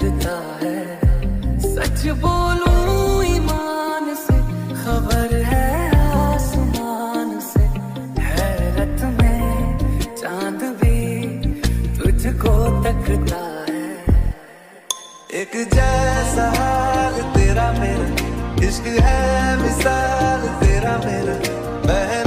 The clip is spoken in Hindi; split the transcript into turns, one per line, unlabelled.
लगता है। सच बोलूं ईमान से, खबर है आसमान से, हैरत में चांद भी तुझको तकता है।
एक जैसा हाल तेरा मेरा, इश्क है मिसाल तेरा मेरा।